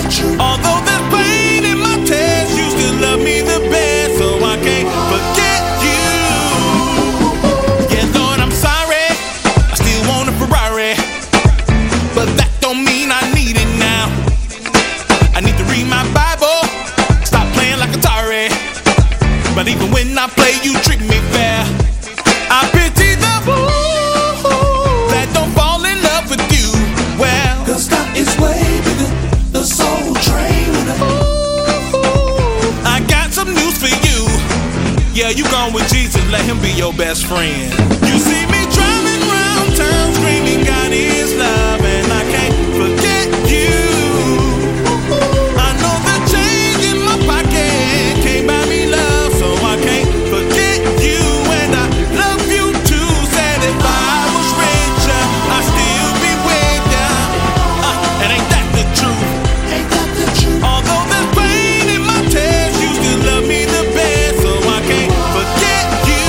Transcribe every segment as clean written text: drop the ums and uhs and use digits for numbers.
truth. Although there's pain in my tears, you still love me the best, so I can't forget you. Yeah, Lord, I'm sorry, I still want a Ferrari, but that don't mean I need it now. I need to read my Bible, stop playing like Atari, but even when I play, you treat me fair. I pity the fool that don't fall in love with you. Well, 'Cause God is way bigger, the soul train. I got some news for you. Yeah, you gone with Jesus, let him be your best friend. You see me driving round town screaming God is love, and I can't forget you. I know the change in my pocket can't buy me love, so I can't forget you. And I love you too, said if I was richer, I'd still be with ya. And ain't that the truth? Ain't that the truth? Although there's pain in my tears, you still love me the best, so I can't forget you.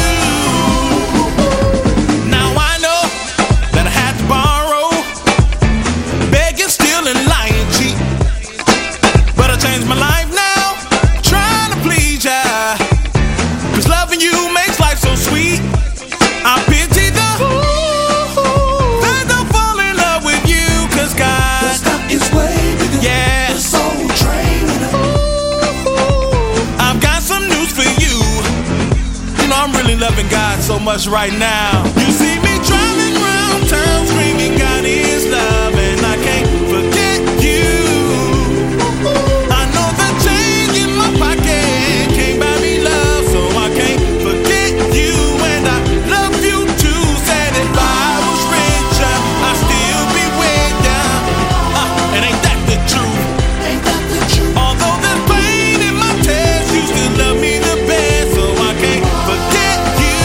Now I know that I had to borrow, begging, stealing, lying, cheat, but I changed my life now, trying to please ya. 'Cause loving you makes life so sweet. I pity the fool that don't fall in love with you, 'cause God, 'Cause God is way bigger, yeah, the soul train. I've got some news for you. You know I'm really loving God so much right now. You see me driving round town screaming God is love, and I can't forget you. I know the change in my pocket can't buy me love, so I can't forget you. And I love you too, said if I was richer, I'd still be with ya. And ain't that the truth? Ain't that the truth? Although there's pain in my tears, you still love me the best, so I can't forget you.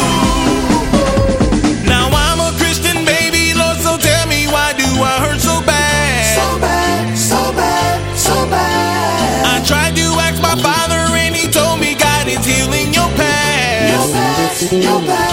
Now I'm a Christian, baby, Lord, so tell me, why do I hurt so bad? So bad, so bad, so bad. I tried to ask my father and he told me God is healing your Your past. past, your past.